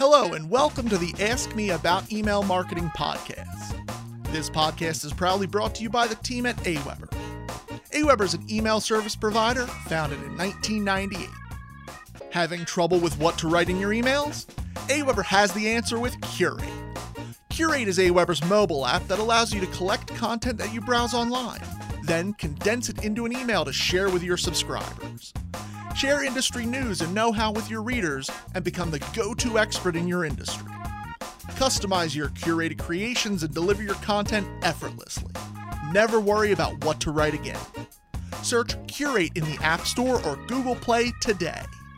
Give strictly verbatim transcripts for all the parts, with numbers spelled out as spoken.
Hello and welcome to the Ask Me About Email Marketing podcast. This podcast is proudly brought to you by the team at Aweber. Aweber is an email service provider founded in nineteen ninety-eight. Having trouble with what to write in your emails? Aweber has the answer with Curate. Curate is Aweber's mobile app that allows you to collect content that you browse online, then condense it into an email to share with your subscribers. Share industry news and know-how with your readers and become the go-to expert in your industry. Customize your curated creations and deliver your content effortlessly. Never worry about what to write again. Search Curate in the App Store or Google Play today.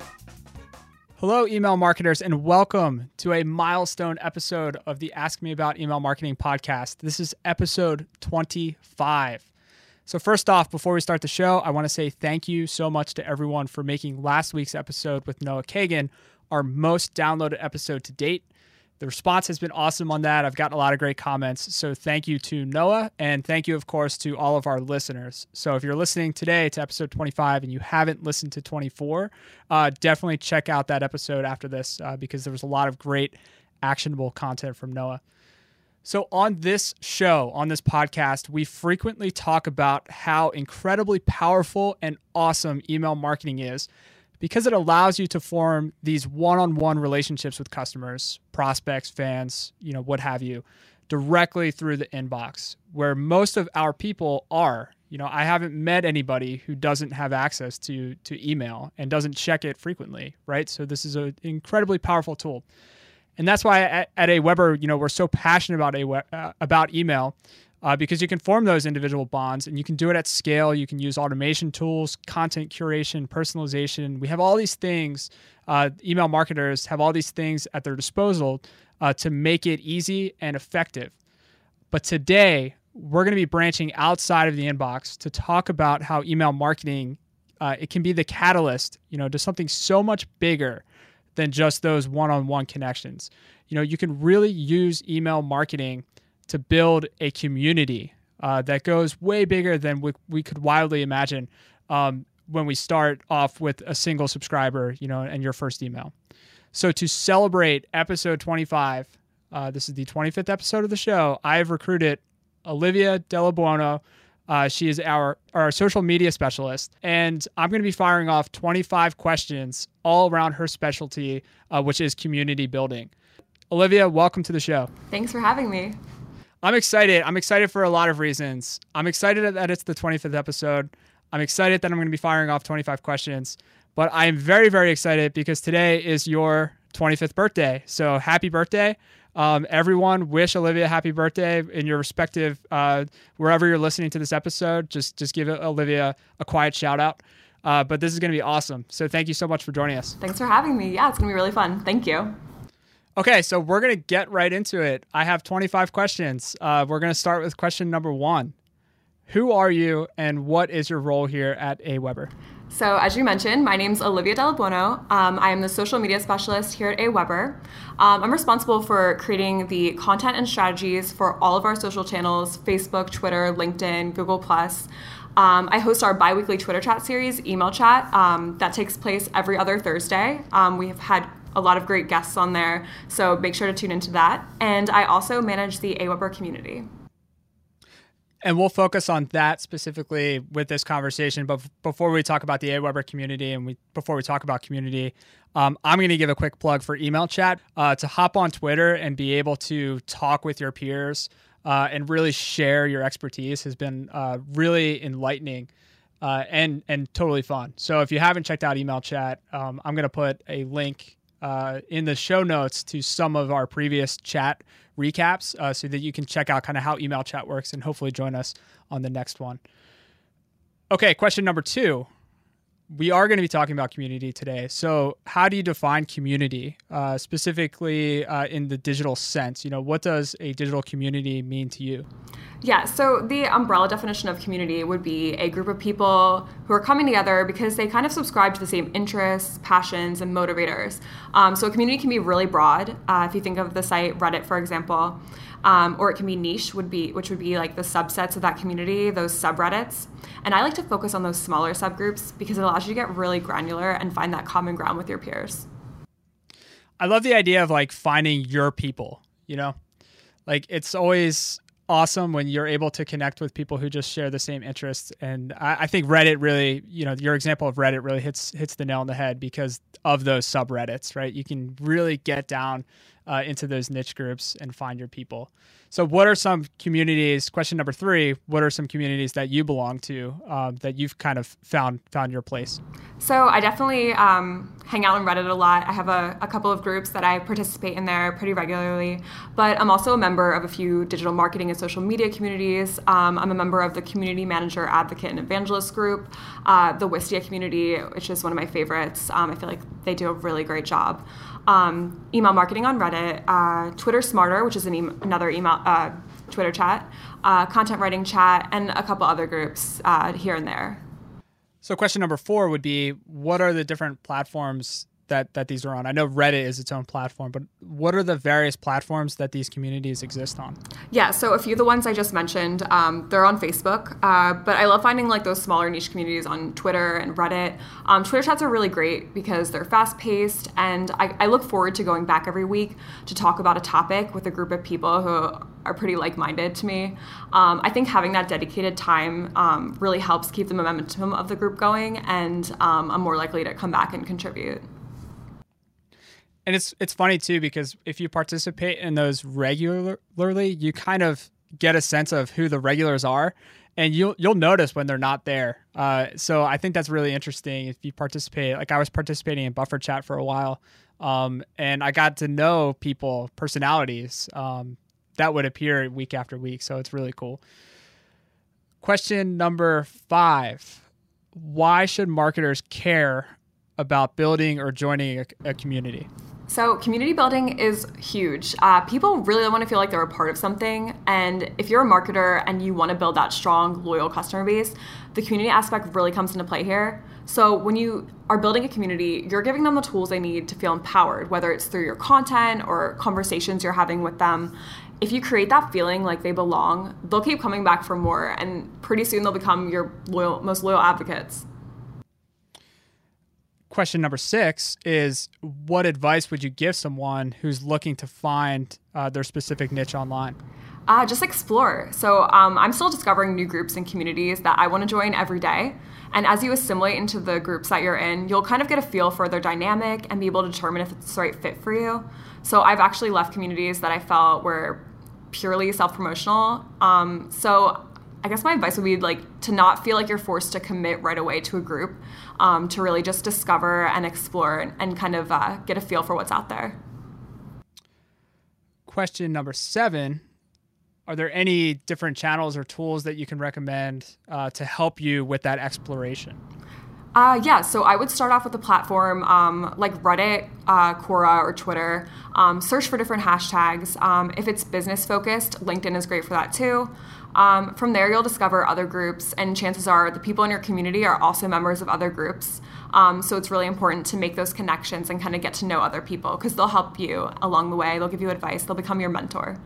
Hello, email marketers, and welcome to a milestone episode of the Ask Me About Email Marketing podcast. This is episode twenty-five. So first off, before we start the show, I want to say thank you so much to everyone for making last week's episode with Noah Kagan our most downloaded episode to date. The response has been awesome on that. I've gotten a lot of great comments. So thank you to Noah, and thank you, of course, to all of our listeners. So if you're listening today to episode twenty-five and you haven't listened to twenty-four, uh, definitely check out that episode after this uh, because there was a lot of great actionable content from Noah. So on this show, on this podcast, we frequently talk about how incredibly powerful and awesome email marketing is because it allows you to form these one-on-one relationships with customers, prospects, fans, you know, what have you, directly through the inbox, where most of our people are. You know, I haven't met anybody who doesn't have access to to email and doesn't check it frequently, right? So this is an incredibly powerful tool. And that's why at, at Aweber, you know, we're so passionate about a uh, about email uh, because you can form those individual bonds and you can do it at scale. You can use automation tools, content curation, personalization. We have all these things. Uh, email marketers have all these things at their disposal uh, to make it easy and effective. But today, we're going to be branching outside of the inbox to talk about how email marketing uh, it can be the catalyst, you know, to something so much bigger than just those one-on-one connections. You know, you can really use email marketing to build a community uh, that goes way bigger than we, we could wildly imagine um, when we start off with a single subscriber, you know, and your first email. So to celebrate episode twenty-five, uh, this is the twenty-fifth episode of the show, I have recruited Olivia Della Buono. Uh, she is our, our social media specialist, and I'm going to be firing off twenty-five questions all around her specialty, uh, which is community building. Olivia, welcome to the show. Thanks for having me. I'm excited. I'm excited for a lot of reasons. I'm excited that it's the twenty-fifth episode. I'm excited that I'm going to be firing off twenty-five questions, but I'm very, very excited because today is your twenty-fifth birthday. So happy birthday. Um, everyone wish Olivia happy birthday in your respective, uh, wherever you're listening to this episode. Just just give Olivia a quiet shout out. Uh, but this is going to be awesome. So thank you so much for joining us. Thanks for having me. Yeah, it's going to be really fun. Thank you. Okay, so we're going to get right into it. I have twenty-five questions. Uh, we're going to start with question number one. Who are you and what is your role here at Aweber? So as you mentioned, my name's Olivia Della Buono. Um, I am the social media specialist here at Aweber. Um, I'm responsible for creating the content and strategies for all of our social channels, Facebook, Twitter, LinkedIn, Google plus. Um, I host our bi-weekly Twitter chat series, Email Chat, um, that takes place every other Thursday. Um, we have had a lot of great guests on there, so make sure to tune into that. And I also manage the Aweber community. And we'll focus on that specifically with this conversation. But before we talk about the Aweber community and we before we talk about community, um, I'm going to give a quick plug for Email Chat uh, to hop on Twitter and be able to talk with your peers uh, and really share your expertise has been uh, really enlightening uh, and and totally fun. So if you haven't checked out Email Chat, um, I'm going to put a link uh, in the show notes to some of our previous chat recaps uh, so that you can check out kind of how Email Chat works and hopefully join us on the next one. Okay, question number two. We are going to be talking about community today. So how do you define community, uh, specifically uh, in the digital sense? You know, what does a digital community mean to you? Yeah, so the umbrella definition of community would be a group of people who are coming together because they kind of subscribe to the same interests, passions, and motivators. Um, so a community can be really broad. Uh, if you think of the site Reddit, for example, um, or it can be niche, would be which would be like the subsets of that community, those subreddits. And I like to focus on those smaller subgroups because it allows you to get really granular and find that common ground with your peers. I love the idea of like finding your people, you know, like it's always awesome when you're able to connect with people who just share the same interests. And I, I think Reddit really, you know, your example of Reddit really hits hits the nail on the head because of those subreddits, right? You can really get down uh, into those niche groups and find your people. So what are some communities, question number three, what are some communities that you belong to um, that you've kind of found found your place? So I definitely um, hang out on Reddit a lot. I have a, a couple of groups that I participate in there pretty regularly, but I'm also a member of a few digital marketing and social media communities. Um, I'm a member of the Community Manager, Advocate, and Evangelist group, uh, the Wistia community, which is one of my favorites. Um, I feel like they do a really great job. Um, email marketing on Reddit, uh, Twitter Smarter, which is an e- another email uh, Twitter chat, uh, content writing chat, and a couple other groups uh, here and there. So question number four would be, what are the different platforms that, that these are on? I know Reddit is its own platform, but what are the various platforms that these communities exist on? Yeah, so a few of the ones I just mentioned, um, they're on Facebook, uh, but I love finding like those smaller niche communities on Twitter and Reddit. Um, Twitter chats are really great because they're fast-paced, and I, I look forward to going back every week to talk about a topic with a group of people who are pretty like-minded to me. Um, I think having that dedicated time um, really helps keep the momentum of the group going, and um, I'm more likely to come back and contribute. And it's it's funny too, because if you participate in those regularly, you kind of get a sense of who the regulars are, and you'll you'll notice when they're not there. Uh, so I think that's really interesting. If you participate, like I was participating in Buffer Chat for a while, um, and I got to know people, personalities um, that would appear week after week. So it's really cool. Question number five: why should marketers care about building or joining a, a community? So community building is huge. Uh, people really want to feel like they're a part of something. And if you're a marketer and you want to build that strong, loyal customer base, the community aspect really comes into play here. So when you are building a community, you're giving them the tools they need to feel empowered, whether it's through your content or conversations you're having with them. If you create that feeling like they belong, they'll keep coming back for more. And pretty soon they'll become your loyal, most loyal advocates. Question number six is, what advice would you give someone who's looking to find uh, their specific niche online? Uh, just explore. So um, I'm still discovering new groups and communities that I want to join every day. And as you assimilate into the groups that you're in, you'll kind of get a feel for their dynamic and be able to determine if it's the right fit for you. So I've actually left communities that I felt were purely self-promotional. Um, so I guess my advice would be like to not feel like you're forced to commit right away to a group, um, to really just discover and explore and, and kind of uh, get a feel for what's out there. Question number seven: are there any different channels or tools that you can recommend uh, to help you with that exploration? Uh, yeah, so I would start off with a platform um, like Reddit, uh, Quora, or Twitter. Um, search for different hashtags. Um, if it's business focused, LinkedIn is great for that too. Um, from there, you'll discover other groups, and chances are the people in your community are also members of other groups. Um, so it's really important to make those connections and kind of get to know other people because they'll help you along the way. They'll give you advice. They'll become your mentor.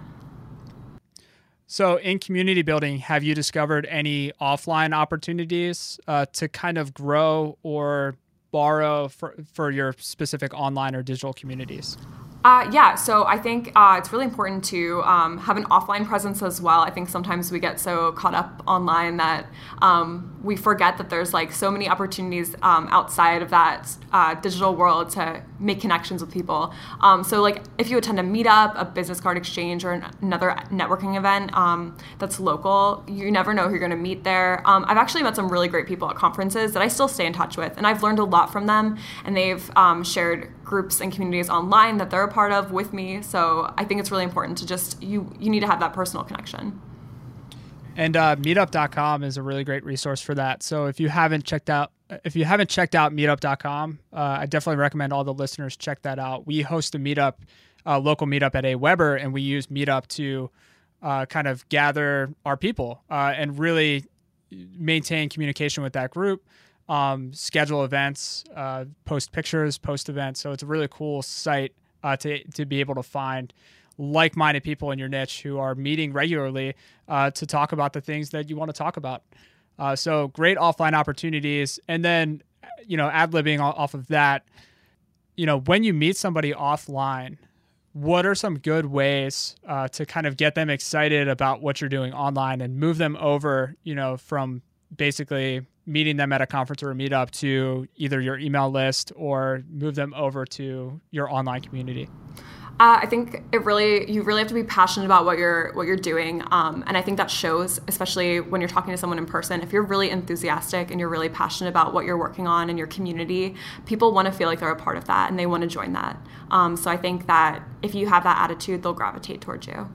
So in community building, have you discovered any offline opportunities uh, to kind of grow or borrow for, for your specific online or digital communities? Uh, yeah, so I think uh, it's really important to um, have an offline presence as well. I think sometimes we get so caught up online that um, we forget that there's like so many opportunities um, outside of that uh, digital world to make connections with people. Um, so like if you attend a meetup, a business card exchange, or an, another networking event um, that's local, you never know who you're going to meet there. Um, I've actually met some really great people at conferences that I still stay in touch with, and I've learned a lot from them, and they've um, shared groups and communities online that they're a part of with me. So I think it's really important to just, you you need to have that personal connection. And uh, meetup dot com is a really great resource for that. So if you haven't checked out, if you haven't checked out meetup dot com, uh, I definitely recommend all the listeners check that out. We host a meetup, a local meetup at AWeber, and we use Meetup to uh, kind of gather our people uh, and really maintain communication with that group. Um, schedule events, uh, post pictures, post events. So it's a really cool site uh, to to be able to find like-minded people in your niche who are meeting regularly uh, to talk about the things that you want to talk about. Uh, so great offline opportunities. And then, you know, ad-libbing off of that, you know, when you meet somebody offline, what are some good ways uh, to kind of get them excited about what you're doing online and move them over, you know, from basically meeting them at a conference or a meetup to either your email list or move them over to your online community? Uh, I think it really, you really have to be passionate about what you're what you're doing, um, and I think that shows, especially when you're talking to someone in person. If you're really enthusiastic and you're really passionate about what you're working on in your community, people want to feel like they're a part of that and they want to join that. Um, so I think that if you have that attitude, they'll gravitate towards you.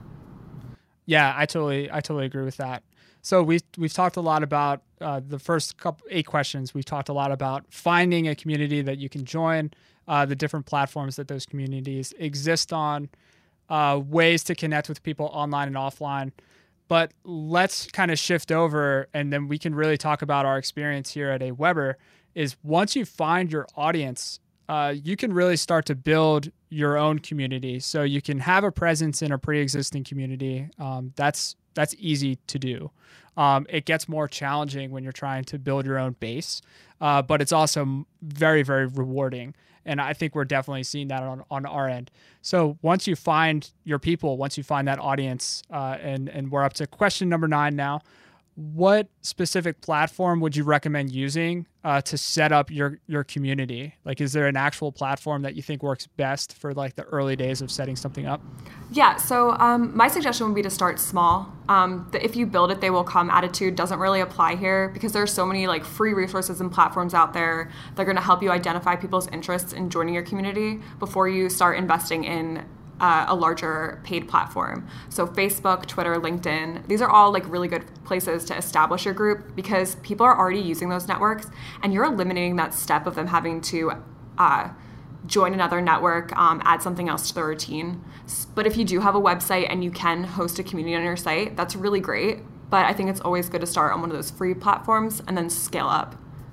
Yeah, I totally, I totally agree with that. So we we've talked a lot about uh, the first couple eight questions. We've talked a lot about finding a community that you can join. Uh, the different platforms that those communities exist on, uh, ways to connect with people online and offline. But let's kind of shift over, and then we can really talk about our experience here at AWeber. Is once you find your audience, uh, you can really start to build your own community. So you can have a presence in a pre-existing community. Um, that's that's easy to do. Um, it gets more challenging when you're trying to build your own base, uh, but it's also very, very rewarding. And I think we're definitely seeing that on, on our end. So once you find your people, once you find that audience, uh, and, and we're up to question number nine now, what specific platform would you recommend using uh, to set up your, your community? Like, is there an actual platform that you think works best for like the early days of setting something up? Yeah, so um, my suggestion would be to start small. Um, the if you build it, they will come attitude doesn't really apply here because there are so many like free resources and platforms out there that are going to help you identify people's interests in joining your community before you start investing in Uh, a larger paid platform. So Facebook, Twitter, LinkedIn, these are all like really good places to establish your group because people are already using those networks and you're eliminating that step of them having to uh, join another network, um, add something else to their routine. But if you do have a website and you can host a community on your site, that's really great. But I think it's always good to start on one of those free platforms and then scale up.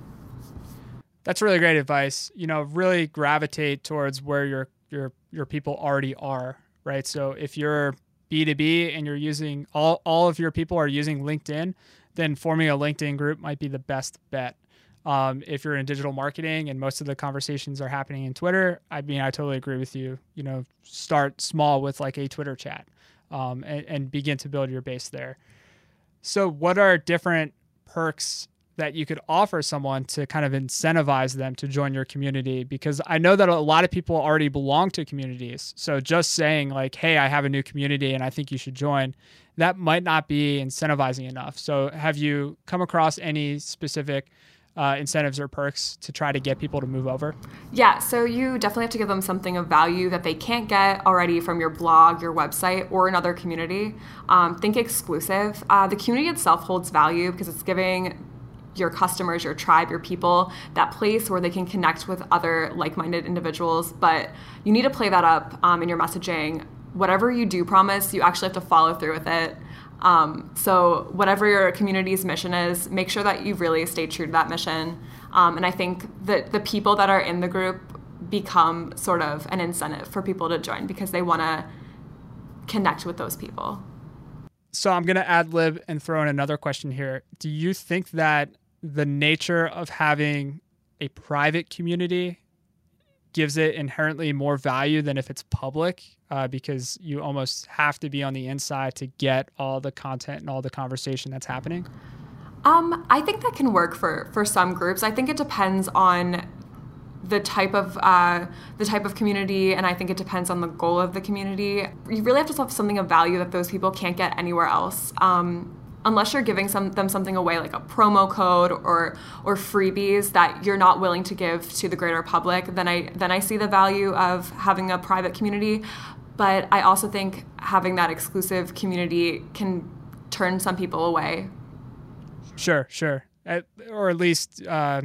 That's really great advice. You know, really gravitate towards where your your your people already are, right? So if you're B two B and you're using all, all of your people are using LinkedIn, then forming a LinkedIn group might be the best bet. Um, if you're in digital marketing and most of the conversations are happening in Twitter, I mean, I totally agree with you. You know, start small with like a Twitter chat, um, and, and begin to build your base there. So what are different perks that you could offer someone to kind of incentivize them to join your community? Because I know that a lot of people already belong to communities. So just saying like, hey, I have a new community and I think you should join, that might not be incentivizing enough. So have you come across any specific uh, incentives or perks to try to get people to move over? Yeah, so you definitely have to give them something of value that they can't get already from your blog, your website, or another community. Um, think exclusive. Uh, the community itself holds value because it's giving your customers, your tribe, your people, that place where they can connect with other like-minded individuals. But you need to play that up um, in your messaging. Whatever you do promise, you actually have to follow through with it. Um, so whatever your community's mission is, make sure that you really stay true to that mission. Um, and I think that the people that are in the group become sort of an incentive for people to join because they want to connect with those people. So I'm going to ad lib and throw in another question here. Do you think that the nature of having a private community gives it inherently more value than if it's public, uh, because you almost have to be on the inside to get all the content and all the conversation that's happening? Um, I think that can work for, for some groups. I think it depends on the type of uh, the type of community, and I think it depends on the goal of the community. You really have to have something of value that those people can't get anywhere else. Um, unless you're giving some, them something away like a promo code or or freebies that you're not willing to give to the greater public, then I then I see the value of having a private community. But I also think having that exclusive community can turn some people away. Sure, sure. At, or at least uh,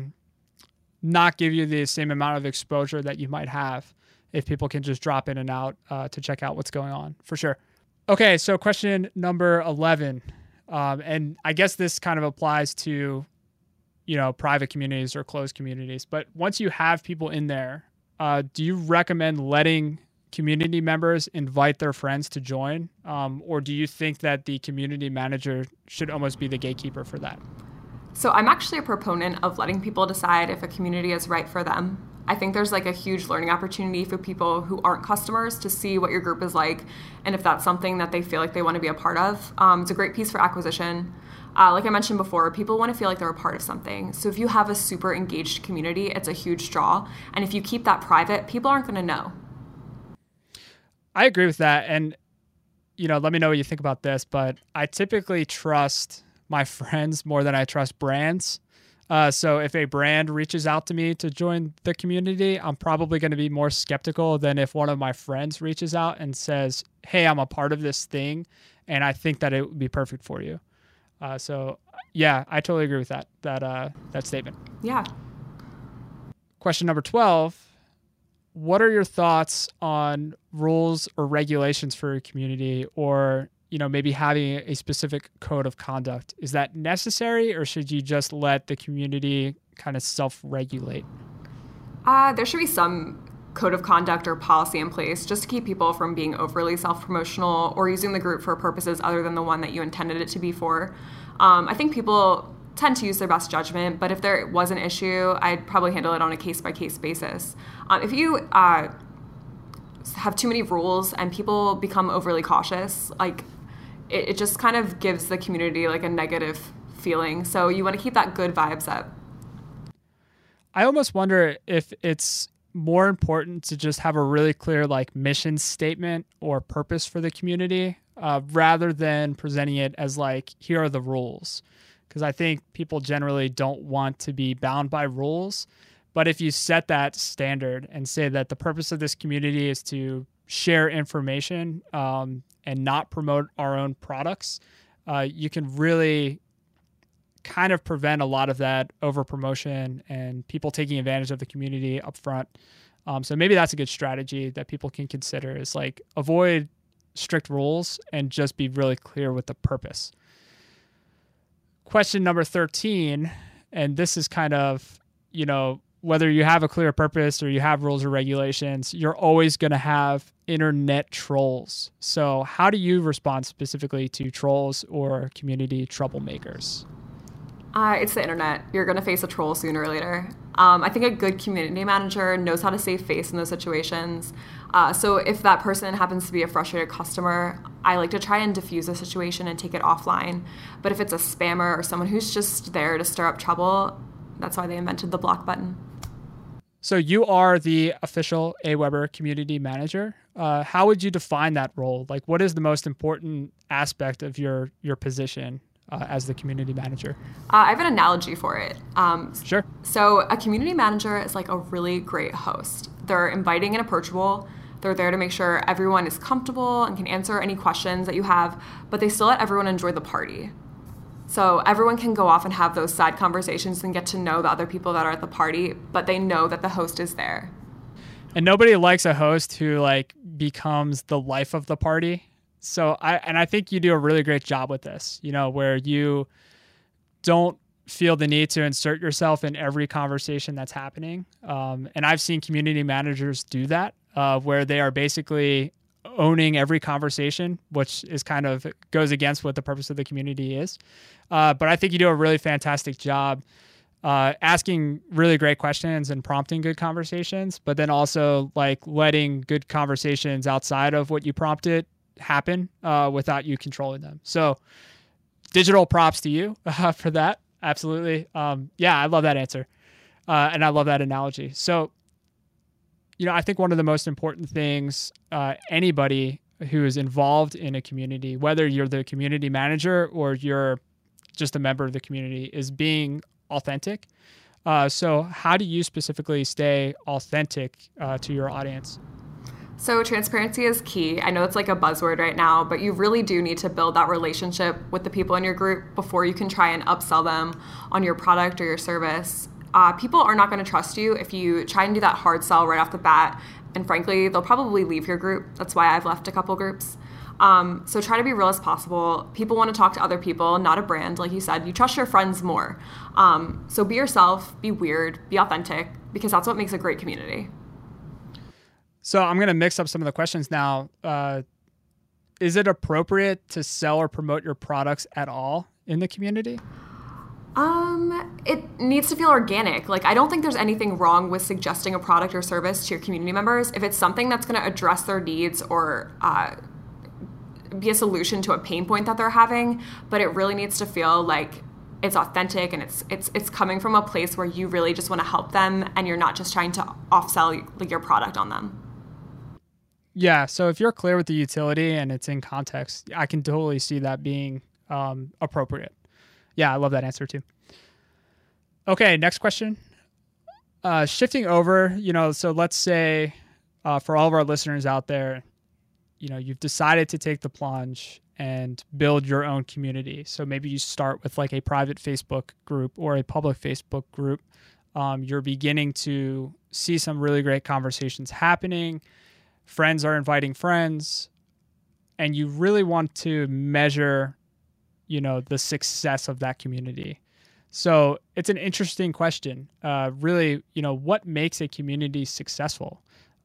not give you the same amount of exposure that you might have if people can just drop in and out uh, to check out what's going on, for sure. Okay, so question number eleven. Um, and I guess this kind of applies to, you know, private communities or closed communities. But once you have people in there, uh, do you recommend letting community members invite their friends to join? Um, or do you think that the community manager should almost be the gatekeeper for that? So I'm actually a proponent of letting people decide if a community is right for them. I think there's like a huge learning opportunity for people who aren't customers to see what your group is like and if that's something that they feel like they want to be a part of. Um, it's a great piece for acquisition. Uh, like I mentioned before, people want to feel like they're a part of something. So if you have a super engaged community, it's a huge draw. And if you keep that private, people aren't going to know. I agree with that. And, you know, let me know what you think about this, but I typically trust my friends more than I trust brands. Uh, so if a brand reaches out to me to join the community, I'm probably going to be more skeptical than if one of my friends reaches out and says, hey, I'm a part of this thing, and I think that it would be perfect for you. Uh, so, yeah, I totally agree with that, that, uh, that statement. Yeah. Question number twelve. What are your thoughts on rules or regulations for your community, or you know, maybe having a specific code of conduct? Is that necessary, or should you just let the community kind of self-regulate? Uh, there should be some code of conduct or policy in place just to keep people from being overly self-promotional or using the group for purposes other than the one that you intended it to be for. Um, I think people tend to use their best judgment, but if there was an issue, I'd probably handle it on a case-by-case basis. Um, if you uh, have too many rules and people become overly cautious, like it, it just kind of gives the community like a negative feeling. So you want to keep that good vibes up. I almost wonder if it's more important to just have a really clear like mission statement or purpose for the community uh, rather than presenting it as like, here are the rules. Because I think people generally don't want to be bound by rules. But if you set that standard and say that the purpose of this community is to share information um, and not promote our own products, uh, you can really kind of prevent a lot of that over promotion and people taking advantage of the community up front. Um, so maybe that's a good strategy that people can consider, is like avoid strict rules and just be really clear with the purpose. Question number thirteen, and this is kind of, you know, whether you have a clear purpose or you have rules or regulations, you're always going to have internet trolls. So how do you respond specifically to trolls or community troublemakers? Uh, it's the internet. You're going to face a troll sooner or later. Um, I think a good community manager knows how to save face in those situations. Uh, so if that person happens to be a frustrated customer, I like to try and diffuse the situation and take it offline. But if it's a spammer or someone who's just there to stir up trouble, that's why they invented the block button. So you are the official Aweber community manager. Uh, how would you define that role? Like, what is the most important aspect of your your position uh, as the community manager? Uh, I have an analogy for it. Um, Sure. So a community manager is like a really great host. They're inviting and approachable. They're there to make sure everyone is comfortable and can answer any questions that you have, but they still let everyone enjoy the party. So everyone can go off and have those side conversations and get to know the other people that are at the party, but they know that the host is there. And nobody likes a host who like becomes the life of the party. So I and I think you do a really great job with this, you know, where you don't feel the need to insert yourself in every conversation that's happening. Um, and I've seen community managers do that, uh, where they are basically owning every conversation, which is kind of goes against what the purpose of the community is. Uh, but I think you do a really fantastic job uh, asking really great questions and prompting good conversations, but then also like letting good conversations outside of what you prompted happen uh, without you controlling them. So digital props to you uh, for that. Absolutely. Um, yeah, I love that answer. Uh, and I love that analogy. So, you know, I think one of the most important things uh, anybody who is involved in a community, whether you're the community manager or you're just a member of the community, is being authentic. Uh, so how do you specifically stay authentic uh, to your audience? So transparency is key. I know it's like a buzzword right now, but you really do need to build that relationship with the people in your group before you can try and upsell them on your product or your service. Uh, people are not going to trust you if you try and do that hard sell right off the bat. And frankly, they'll probably leave your group. That's why I've left a couple groups. Um, so try to be real as possible. People want to talk to other people, not a brand. Like you said, you trust your friends more. Um, so be yourself, be weird, be authentic, because that's what makes a great community. So I'm going to mix up some of the questions now. Uh, is it appropriate to sell or promote your products at all in the community? Um, it needs to feel organic. Like, I don't think there's anything wrong with suggesting a product or service to your community members if it's something that's going to address their needs or uh, be a solution to a pain point that they're having. But it really needs to feel like it's authentic and it's it's it's coming from a place where you really just want to help them and you're not just trying to off-sell like your product on them. Yeah, so if you're clear with the utility and it's in context, I can totally see that being um, appropriate. Yeah, I love that answer too. Okay, next question. Uh, shifting over, you know, so let's say uh, for all of our listeners out there, you know, you've decided to take the plunge and build your own community. So maybe you start with like a private Facebook group or a public Facebook group. Um, you're beginning to see some really great conversations happening. Friends are inviting friends, and you really want to measure, you know, the success of that community. So it's an interesting question. Uh, really, you know, what makes a community successful?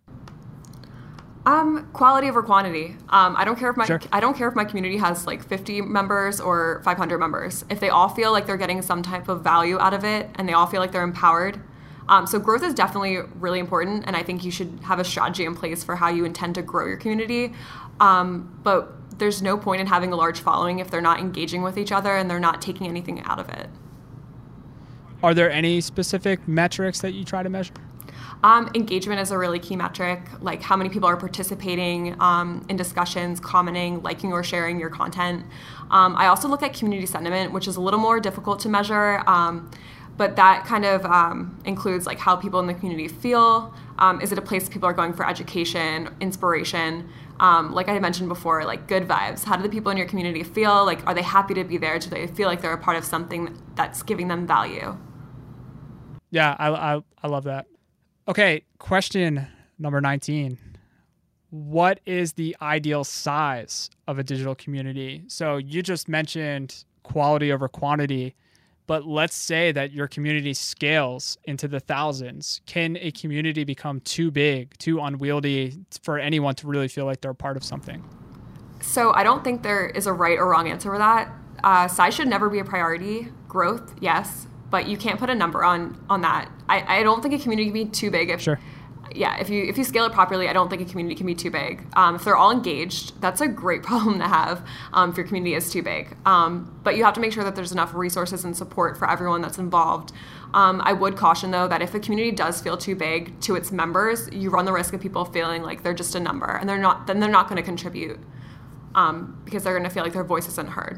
Um, quality over quantity. Um, I don't care if my Sure. I don't care if my community has like fifty members or five hundred members. If they all feel like they're getting some type of value out of it and they all feel like they're empowered. Um, so growth is definitely really important, and I think you should have a strategy in place for how you intend to grow your community. Um, but there's no point in having a large following if they're not engaging with each other and they're not taking anything out of it. Are there any specific metrics that you try to measure? Um, engagement is a really key metric, like how many people are participating um, in discussions, commenting, liking or sharing your content. Um, I also look at community sentiment, which is a little more difficult to measure, um, but that kind of um, includes like how people in the community feel. Um, is it a place people are going for education, inspiration? Um, like I mentioned before, like good vibes. How do the people in your community feel? Like, are they happy to be there? Do they feel like they're a part of something that's giving them value? Yeah, I, I, I love that. Okay, question number nineteen. What is the ideal size of a digital community? So you just mentioned quality over quantity, but let's say that your community scales into the thousands. Can a community become too big, too unwieldy for anyone to really feel like they're a part of something? So I don't think there is a right or wrong answer for that. Uh, size should never be a priority. Growth, yes, but you can't put a number on on that. I, I don't think a community can be too big. If, Sure. Yeah, if you if you scale it properly, I don't think a community can be too big. Um, if they're all engaged, that's a great problem to have um, if your community is too big. Um, but you have to make sure that there's enough resources and support for everyone that's involved. Um, I would caution, though, that if a community does feel too big to its members, you run the risk of people feeling like they're just a number, and they're not. Then they're not going to contribute um, because they're going to feel like their voice isn't heard.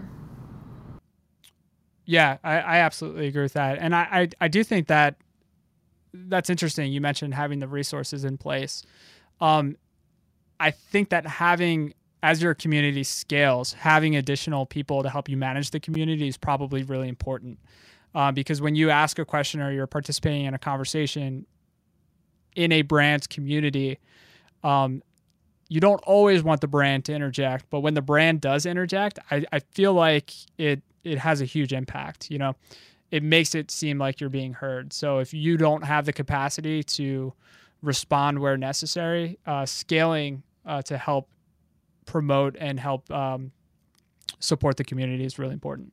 Yeah, I, I absolutely agree with that. And I, I, I do think that that's interesting. You mentioned having the resources in place. Um, I think that having, as your community scales, having additional people to help you manage the community is probably really important. Uh, because when you ask a question or you're participating in a conversation in a brand's community, um, you don't always want the brand to interject. But when the brand does interject, I, I feel like it it has a huge impact. You know, it makes it seem like you're being heard. So if you don't have the capacity to respond where necessary, uh, scaling uh, to help promote and help um, support the community is really important.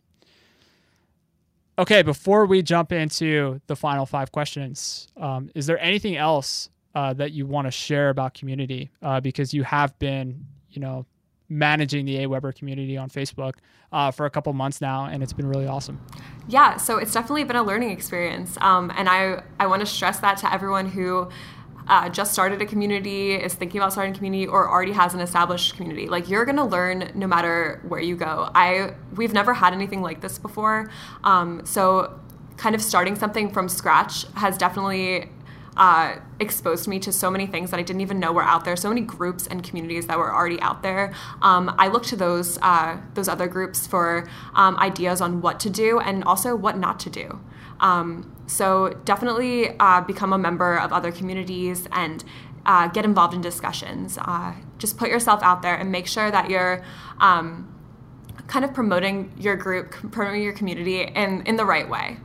Okay, before we jump into the final five questions, um, is there anything else uh, that you want to share about community? Uh, because you have been, you know, managing the AWeber community on Facebook uh, for a couple months now, and it's been really awesome. Yeah, so it's definitely been a learning experience. Um, and I, I want to stress that to everyone who uh, just started a community, is thinking about starting a community, or already has an established community. Like, you're going to learn no matter where you go. I We've never had anything like this before. Um, so kind of starting something from scratch has definitely Uh, exposed me to so many things that I didn't even know were out there, so many groups and communities that were already out there. Um, I look to those uh, those other groups for um, ideas on what to do and also what not to do. Um, so definitely uh, become a member of other communities and uh, get involved in discussions. Uh, just put yourself out there and make sure that you're um, kind of promoting your group, promoting your community in, in the right way.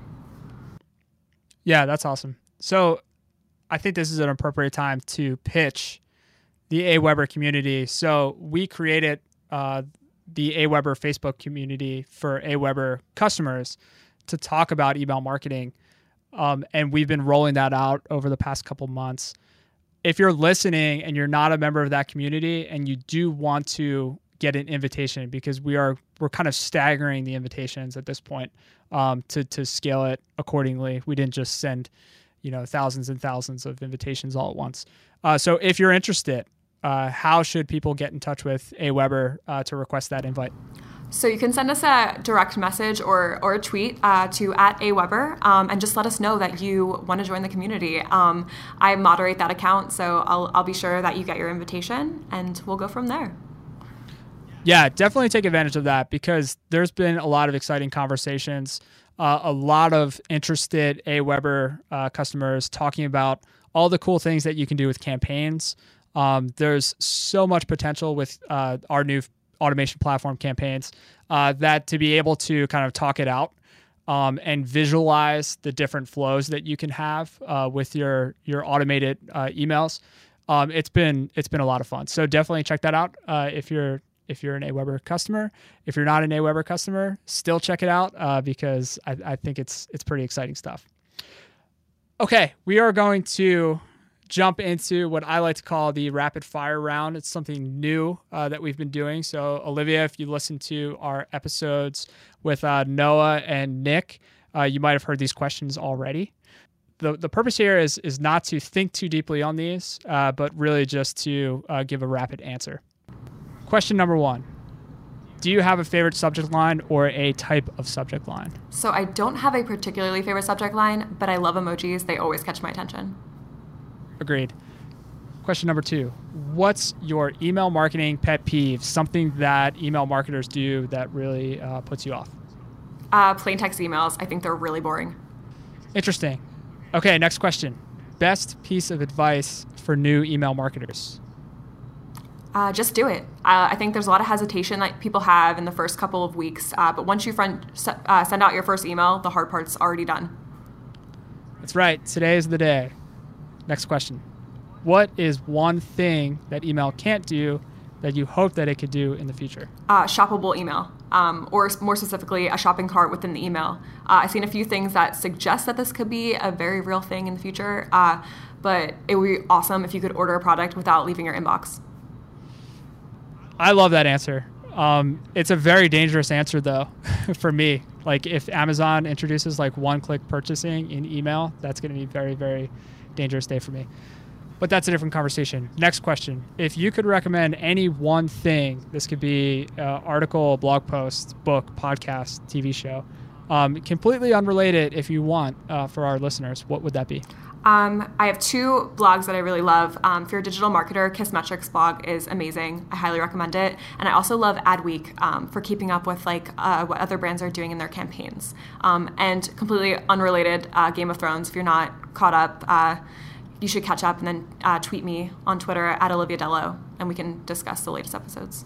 Yeah, that's awesome. So I think this is an appropriate time to pitch the AWeber community. So we created uh, the AWeber Facebook community for AWeber customers to talk about email marketing. Um, and we've been rolling that out over the past couple months. If you're listening and you're not a member of that community and you do want to get an invitation, because we are we're kind of staggering the invitations at this point um, to to scale it accordingly. We didn't just send, you know, thousands and thousands of invitations all at once. Uh, so if you're interested, uh, how should people get in touch with Aweber uh, to request that invite? So you can send us a direct message or, or a tweet uh, to at Aweber um, and just let us know that you want to join the community. Um, I moderate that account, so I'll, I'll be sure that you get your invitation, and we'll go from there. Yeah, definitely take advantage of that, because there's been a lot of exciting conversations, uh, a lot of interested Aweber uh, customers talking about all the cool things that you can do with campaigns. Um, there's so much potential with uh, our new automation platform Campaigns, uh, that to be able to kind of talk it out um, and visualize the different flows that you can have uh, with your your automated uh, emails, um, it's been it's been a lot of fun. So definitely check that out uh, if you're if you're an Aweber customer. If you're not an Aweber customer, still check it out uh, because I, I think it's it's pretty exciting stuff. Okay, we are going to jump into what I like to call the rapid fire round. It's something new uh, that we've been doing. So Olivia, if you listen to our episodes with uh, Noah and Nick, uh, you might have heard these questions already. The the purpose here is is not to think too deeply on these, uh, but really just to uh, give a rapid answer. Question number one. Do you have a favorite subject line or a type of subject line? So I don't have a particularly favorite subject line, but I love emojis. They always catch my attention. Agreed. Question number two. What's your email marketing pet peeve? Something that email marketers do that really uh, puts you off? Uh, plain text emails. I think they're really boring. Interesting. Okay, next question. Best piece of advice for new email marketers? Uh, just do it. Uh, I think there's a lot of hesitation that people have in the first couple of weeks, uh, but once you front, uh, send out your first email, the hard part's already done. That's right. Today is the day. Next question. What is one thing that email can't do that you hope that it could do in the future? Uh, shoppable email, um, or more specifically, a shopping cart within the email. Uh, I've seen a few things that suggest that this could be a very real thing in the future, uh, but it would be awesome if you could order a product without leaving your inbox. I love that answer. Um, it's a very dangerous answer, though, for me. Like, if Amazon introduces like one-click purchasing in email, that's going to be very, very dangerous day for me. But that's a different conversation. Next question. If you could recommend any one thing, this could be an article, blog post, book, podcast, T V show, um, completely unrelated if you want uh, for our listeners, what would that be? Um, I have two blogs that I really love. Um, if you're a digital marketer, Kissmetrics blog is amazing. I highly recommend it. And I also love Adweek um, for keeping up with like uh, what other brands are doing in their campaigns. Um, and completely unrelated, uh, Game of Thrones. If you're not caught up, uh, you should catch up and then uh, tweet me on Twitter at Olivia Dello, and we can discuss the latest episodes.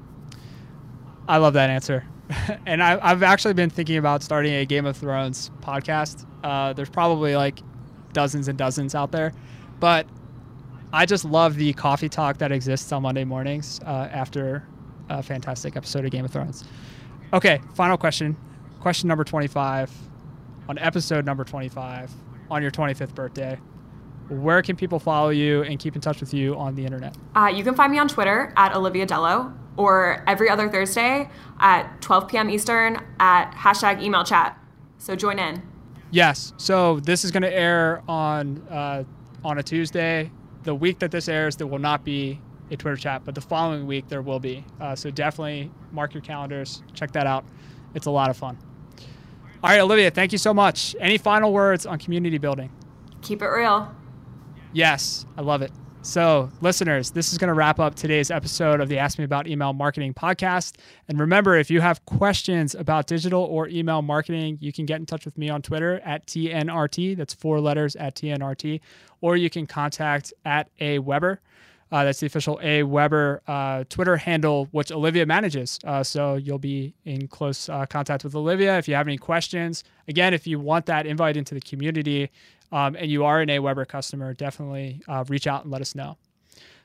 I love that answer. And I, I've actually been thinking about starting a Game of Thrones podcast. Uh, there's probably like dozens and dozens out there, but I just love the coffee talk that exists on Monday mornings uh, after a fantastic episode of Game of Thrones. Okay, final question. Question number twenty-five on episode number twenty-five on your twenty-fifth birthday. Where can people follow you and keep in touch with you on the internet? Uh, you can find me on Twitter at Olivia Dello, or every other Thursday at twelve p.m. Eastern at hashtag email chat. So join in. Yes. So this is going to air on uh, on a Tuesday. The week that this airs, there will not be a Twitter chat, but the following week there will be. Uh, so definitely mark your calendars. Check that out. It's a lot of fun. All right, Olivia, thank you so much. Any final words on community building? Keep it real. Yes, I love it. So, listeners, this is going to wrap up today's episode of the Ask Me About Email Marketing podcast. And remember, if you have questions about digital or email marketing, you can get in touch with me on Twitter at T N R T. That's four letters at T N R T. Or you can contact at Aweber. Uh, that's the official Aweber uh, Twitter handle, which Olivia manages. Uh, so you'll be in close uh, contact with Olivia if you have any questions. Again, if you want that invite into the community, Um, and you are an Aweber customer, definitely uh, reach out and let us know.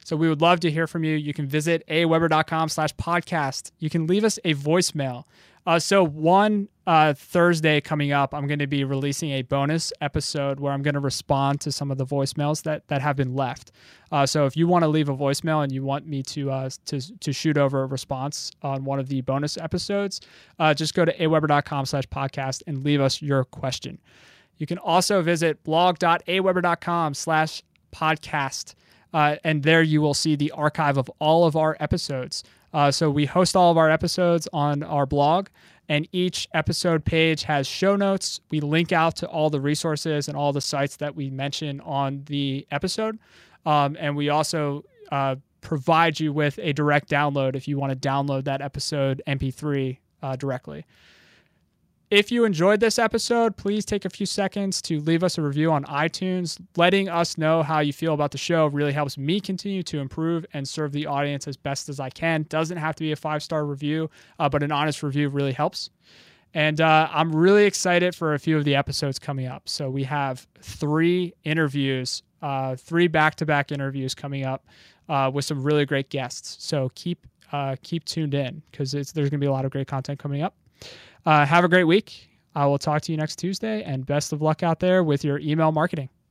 So we would love to hear from you. You can visit aweber.com slash podcast. You can leave us a voicemail. Uh, so one uh, Thursday coming up, I'm going to be releasing a bonus episode where I'm going to respond to some of the voicemails that that have been left. Uh, so if you want to leave a voicemail and you want me to uh, to to shoot over a response on one of the bonus episodes, uh, just go to aweber.com slash podcast and leave us your question. You can also visit blog.aweber.com slash podcast. Uh, and there you will see the archive of all of our episodes. Uh, so we host all of our episodes on our blog, and each episode page has show notes. We link out to all the resources and all the sites that we mention on the episode. Um, and we also uh, provide you with a direct download if you want to download that episode M P three uh, directly. If you enjoyed this episode, please take a few seconds to leave us a review on iTunes. Letting us know how you feel about the show really helps me continue to improve and serve the audience as best as I can. Doesn't have to be a five-star review, uh, but an honest review really helps. And uh, I'm really excited for a few of the episodes coming up. So we have three interviews, uh, three back-to-back interviews coming up uh, with some really great guests. So keep uh, keep tuned in because there's going to be a lot of great content coming up. Uh, have a great week. I will talk to you next Tuesday, and best of luck out there with your email marketing.